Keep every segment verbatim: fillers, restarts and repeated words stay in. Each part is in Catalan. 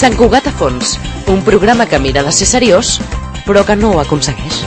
Sant Cugat a fons, un programa que mira de ser seriós, però que no ho aconsegueix.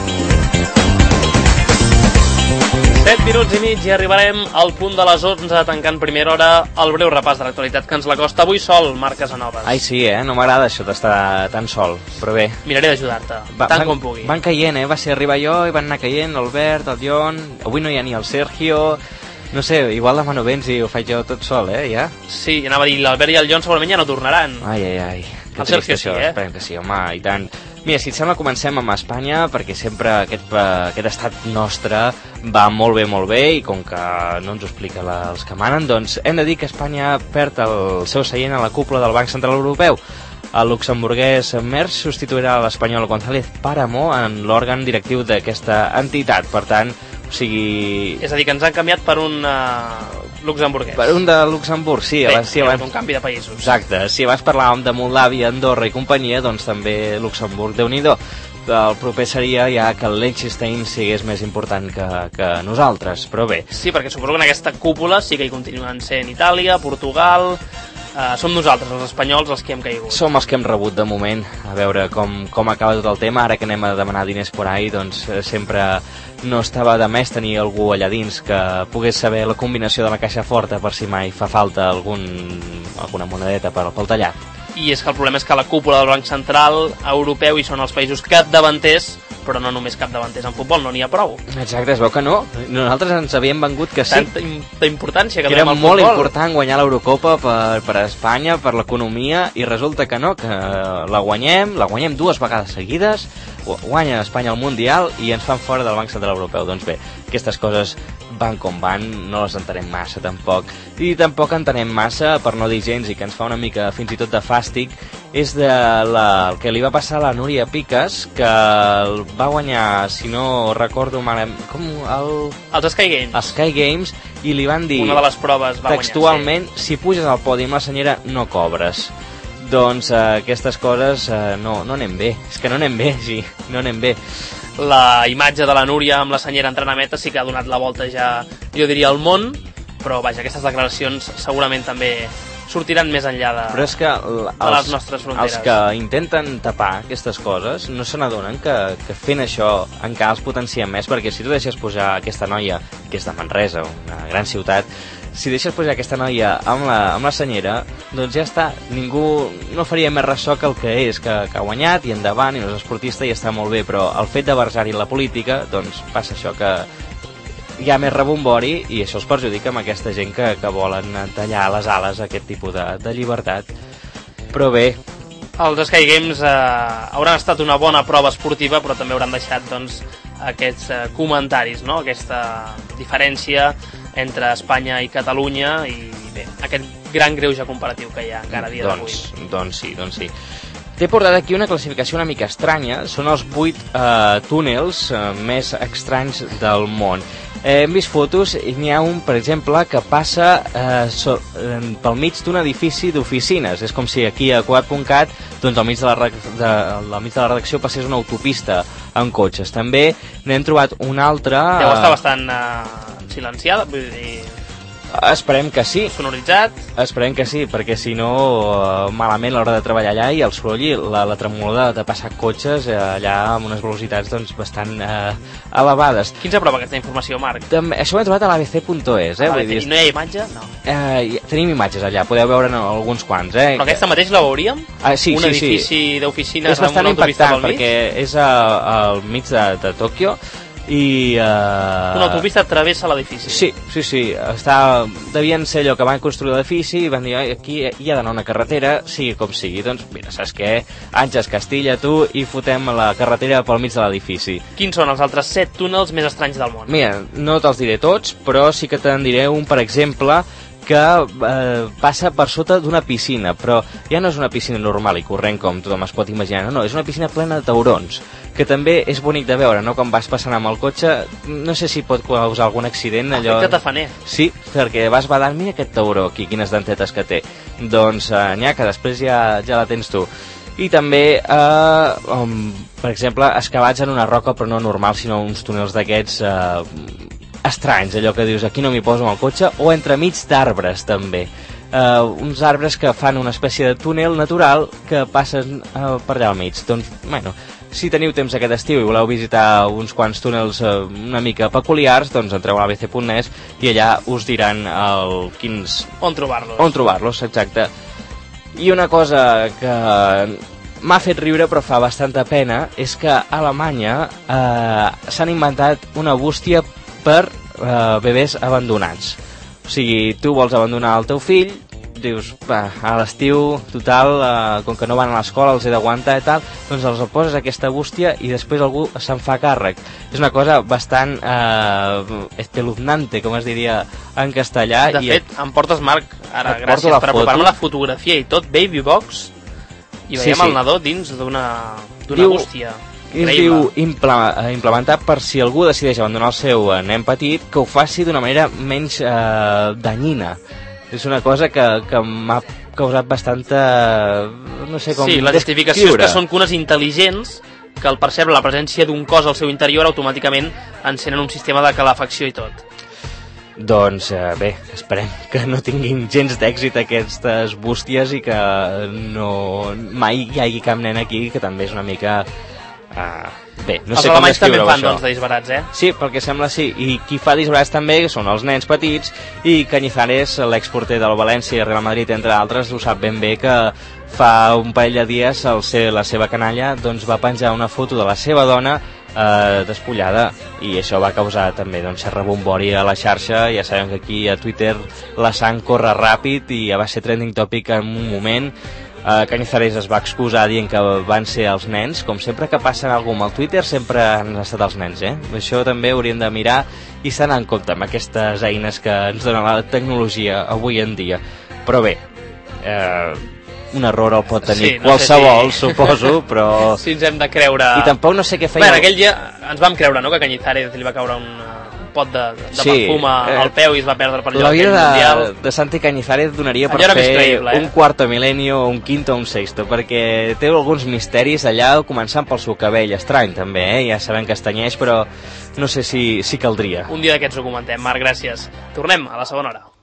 set minuts i mig i arribarem al punt de les onze, tancant primera hora el breu repàs de l'actualitat que ens l'acosta avui sol, Marc Casanovas. Ai, sí, eh? No m'agrada això d'estar tan sol, però bé. Miraré d'ajudar-te, tant van, com pugui. Van caient, eh? Va ser arribar jo i van anar caient l'Albert, el Jon, avui no hi ha ni el Sergio. No sé, igual demano vents i ho faig jo tot sol, eh, ja? Sí, anava a dir, l'Albert i el Jon segurament ja no tornaran. Ai, ai, ai. El Sergio sí, eh? Esperem que sí, home, i tant. Mira, si et sembla, comencem amb Espanya, perquè sempre aquest, aquest estat nostre va molt bé, molt bé, i com que no ens ho explica la, els que manen, doncs hem de dir que Espanya perd el seu seient a la cúpula del Banc Central Europeu. El luxemburguès Mersch substituirà l'espanyol González Páramo en l'òrgan directiu d'aquesta entitat. Per tant, o sigui... És a dir, que ens han canviat per un uh, luxemburguès. Per un de Luxemburg, sí. Bé, abans, sí, abans... un canvi de països. Exacte. Si abans parlàvem de Moldàvia, Andorra i companyia, doncs també Luxemburg, Déu-n'hi-do. El proper seria ja que el Liechtenstein sigués més important que, que nosaltres, però bé. Sí, perquè suposo que en aquesta cúpula sí que hi continuen sent Itàlia, Portugal... Uh, som nosaltres, els espanyols, els que hem caigut. Som els que hem rebut de moment, a veure com, com acaba tot el tema. Ara que anem a demanar diners por ahí, doncs eh, sempre no estava de més tenir algú allà dins que pogués saber la combinació de la caixa forta per si mai fa falta algun, alguna monedeta per, pel tallat. I és que el problema és que a la cúpula del Banc Central Europeu hi són els països capdavanters, però no només capdavanters en futbol, no n'hi ha prou. Exacte, es veu que no. Nosaltres ens havíem vengut que sí. Tanta importància que, que donem era al futbol. Molt important guanyar l'Eurocopa per, per a Espanya, per l'economia, i resulta que no, que la guanyem, la guanyem dues vegades seguides, guanya Espanya el Mundial i ens fan fora del Banc Central Europeu. Doncs bé, aquestes coses van com van, no les entenem massa tampoc, i tampoc entenem massa, per no dir gens, i que ens fa una mica fins i tot de fàstic, és de la, el que li va passar a la Núria Piques, que va guanyar, si no recordo mal, com el... Els Sky Games. Els Sky Games, i li van dir... Una de les proves va textualment, guanyar, sí. Si puges al podi amb la senyera, no cobres. Doncs eh, aquestes coses eh, no, no anem bé. És que no anem bé, sí, no anem bé. La imatge de la Núria amb la senyera entrant a meta sí que ha donat la volta ja, jo diria, al món, però vaja, aquestes declaracions segurament també sortiran més enllà de, però és que els, de les nostres fronteres. Els que intenten tapar aquestes coses no se n'adonen que, que fent això encara els potencien més, perquè si tu deixes pujar aquesta noia, que és de Manresa, una gran ciutat, si deixes pujar aquesta noia amb la, amb la senyera, doncs ja està, ningú no faria més ressò que el que és, que, que ha guanyat i endavant, i no és esportista i està molt bé, però el fet de versar-hi la política, doncs passa això que hi ha més rebombori, i això els perjudica amb aquesta gent que, que volen tallar les ales a aquest tipus de, de llibertat. Però bé, els Sky Games eh, hauran estat una bona prova esportiva, però també hauran deixat doncs, aquests eh, comentaris, no? Aquesta diferència entre Espanya i Catalunya, i bé, aquest gran greuge comparatiu que hi ha encara a dia d'avui. Doncs, doncs sí, doncs sí. T'he portat aquí una classificació una mica estranya, són els vuit eh, túnels eh, més estranys del món. Eh, hem vist fotos i n'hi ha un, per exemple, que passa eh, so, eh, pel mig d'un edifici d'oficines. És com si aquí a Cugat punt cat, doncs al mig de, la, de, al mig de la redacció passés una autopista en cotxes. També n'hem trobat un altre... Deu estar bastant eh, silenciada, vull dir... Esperem que sí. Sonoritzat. Esperem que sí, perquè si no eh, malament a l'hora de treballar allà, i el soroll i la, la tremolor de, de passar cotxes eh, allà amb unes velocitats doncs, bastant eh, elevades. Qui ens aprova aquesta informació, Marc? També, això ho he trobat a l'A B C punt es. Eh? A I no hi ha imatge? No. Eh, tenim imatges allà, podeu veure no, alguns quants. Eh? Però aquesta mateix la veuríem? Ah, sí, un sí, edifici sí. d'oficines és bastant amb una autopista impactant, pel mig? perquè és a, al mig de, de Tòquio, i uh... una autopista travessa l'edifici. Sí, sí, sí, està... devien ser allò que van construir l'edifici i van dir, aquí hi ha d'anar una carretera, sigui com sigui. Doncs mira, saps què? Àngels Castilla, tu, i fotem la carretera pel mig de l'edifici. Quins són els altres set túnels més estranys del món? Mira, no te'ls diré tots, però sí que te'n diré un, per exemple, que eh, passa per sota d'una piscina, però ja no és una piscina normal i corrent com tothom es pot imaginar, no, no, és una piscina plena de taurons, que també és bonic de veure, no? Quan vas passant amb el cotxe, no sé si pot causar algun accident, allò... Efecte tafaner. Sí, perquè vas badant, mira aquest tauró aquí, quines dentetes que té. Doncs, eh, n'hi ha que després ja, ja la tens tu. I també, eh, um, per exemple, excavats en una roca, però no normal, sinó uns túnels d'aquests... Eh, estranys, allò que dius, aquí no m'hi poso amb el cotxe, o entremig d'arbres també. eh, uns arbres que fan una espècie de túnel natural que passen eh, per allà al mig. Doncs, bueno, si teniu temps aquest estiu i voleu visitar uns quants túnels eh, una mica peculiars, doncs entreu a a b c punt net i allà us diran el, quins... On trobar-los. On trobar-los, exacte. I una cosa que m'ha fet riure però fa bastanta pena és que a Alemanya eh, s'han inventat una bústia per eh, bebès abandonats. O sigui, tu vols abandonar el teu fill, dius, va, a l'estiu, total, eh, com que no van a l'escola, els he d'aguantar i tal, doncs els poses aquesta bústia i després algú se'n fa càrrec. És una cosa bastant eh, espeluznante, com es diria en castellà. De i fet, em portes, Marc, ara, et gràcies porto per la apropar-me foto. la fotografia i tot, Baby Box, i veiem Sí, sí. el nadó dins d'una Diu- bústia. I es diu impla- eh, implementar per si algú decideix abandonar el seu eh, nen petit, que ho faci d'una manera menys eh, danyina. És una cosa que, que m'ha causat bastanta... no sé com Sí, la justificació és descriure. que són cunes intel·ligents que al percebre la presència d'un cos al seu interior automàticament encenen un sistema de calefacció i tot. Doncs eh, bé, esperem que no tinguin gens d'èxit aquestes bústies i que no mai hi hagi cap nen aquí, que també és una mica... Uh, bé, no Els sé com alemanys també descriure-ho fan, això. doncs, de disbarats, eh? Sí, pel que sembla sí, i qui fa disbarats també són els nens petits, i Cañizares, l'exporter del València i Real Madrid, entre altres, ho sap ben bé que fa un parell de dies el ser, la seva canalla doncs, va penjar una foto de la seva dona eh, despullada, i això va causar també doncs, ser rebombori a la xarxa. Ja sabem que aquí a Twitter la sang corre ràpid i ja va ser trending topic en un moment. Uh, Cañizares es va excusar dient que van ser els nens. Com sempre que passa alguna cosa amb el Twitter, sempre han estat els nens, eh? Això també hauríem de mirar i s'anar en compte amb aquestes eines que ens dona la tecnologia avui en dia. Però bé, eh, un error el pot tenir Sí, no qualsevol, sé si- suposo, però... Si ens hem de creure... I tampoc no sé què feia... Bé, aquell dia ens vam creure, no?, que a Cañizares li va caure un, un pot de, de Sí, perfum eh, al peu i es va perdre per allò La aquell vida mundial. de, de Santi Cañizares donaria per Allò era més fer creïble, eh? un quarto milenio, un quinto o un sexto, perquè té alguns misteris allà, començant pel seu cabell estrany també, eh? Ja sabem que es tenyeix, però no sé si, si caldria. Un dia d'aquests ho comentem. Marc, gràcies. Tornem a la segona hora.